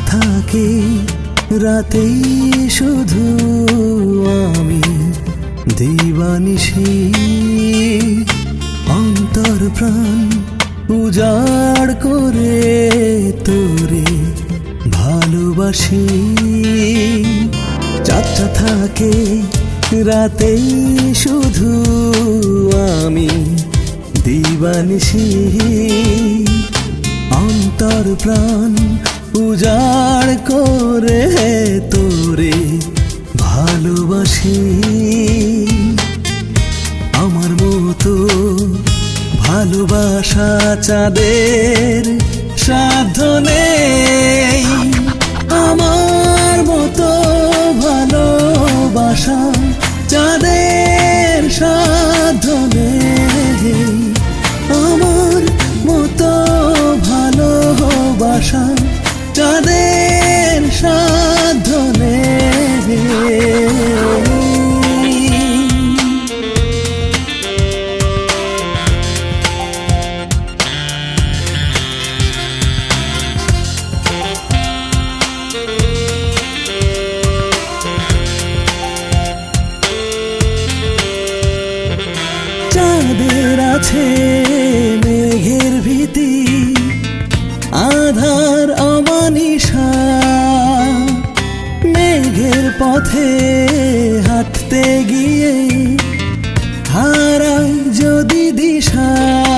থাকে রাতেই শুধু আমি দিবানিশি অন্তর প্রাণ উজাড় করে তোরে ভালোবাসি। যাত্রা থাকে রাতেই শুধু আমি দিবানিশি অন্তর প্রাণ উজাড় করে তোরে ভালোবাসি। আমার মতো ভালোবাসা চাঁদের সাধ্য নেই, আমার মতো ভালোবাসা চাঁদের সাধ্য নেই, আমার মতো ভালোবাসা চাঁদের সাধ্য নেই। চাঁদের আছে মেঘের ভীতি, আধার অমানিশা, মেঘের পথে হাঁটতে গিয়ে হারাই যদি দিশা।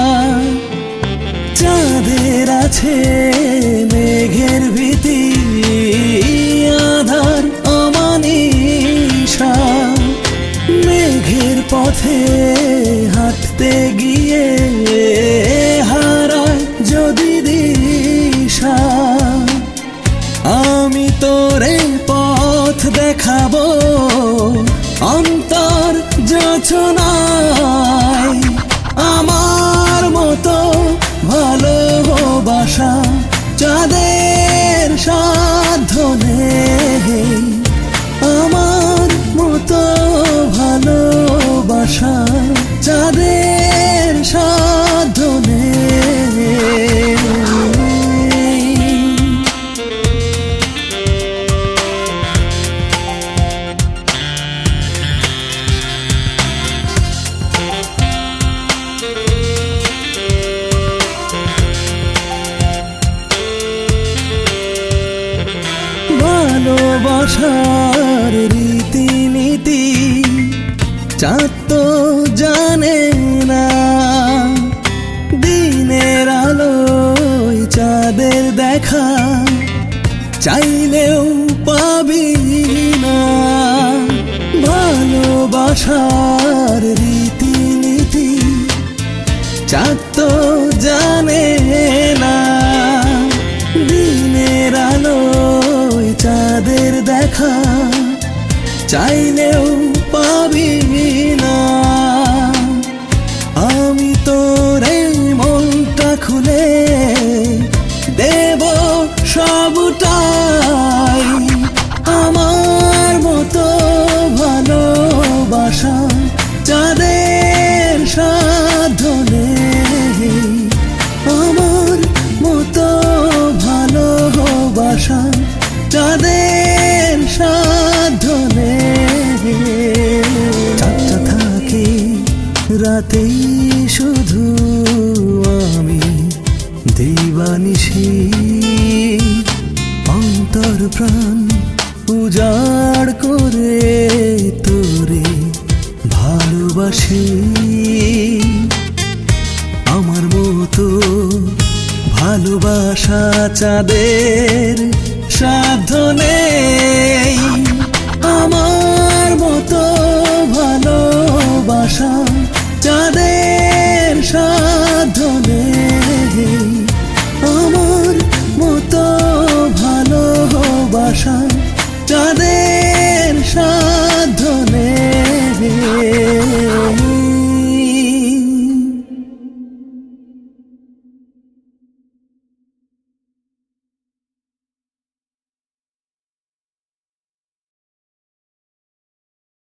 চাঁদের আছে মেঘের ভীতি, আধার অমানিশা, মেঘের পথে হাঁটতে গিয়ে হারায় যদি দিশা। আমি তোরে পথ দেখাবো অন্তর যোছনায়, আমার মতো ভালোবাসা চাঁদের সাধ্য নেই, আমার মতো ভালোবাসা চাঁদের সাধ্য নেই। ভালোবাসার রীতিনীতি চাঁদ তো জানে না, দিনের আলোয় চাঁদের দেখা চাইলেও পাবি না। ভালোবাসার রীতিনীতি চাঁদ তো জানে না, দিনের আলোয় চাঁদের দেখা চাইলেও পাবি না। আমি তোরে মনটা খুলে দেব সবটাই, আমার মতো ভালোবাসা চাঁদের সাধ্য নেই, আমার মতো ভালোবাসা চাঁদের সাধ্য নেই। চাঁদটা থাকে রাতেই শুধু আমি দিবানিশি অন্তর প্রাণ উজাড় করে তোরে ভালোবাসি। আমার মতো ভালোবাসা চাঁদের সাধ্য নেই, আমার মতো ভালোবাসা চাঁদের সাধ্য নেই।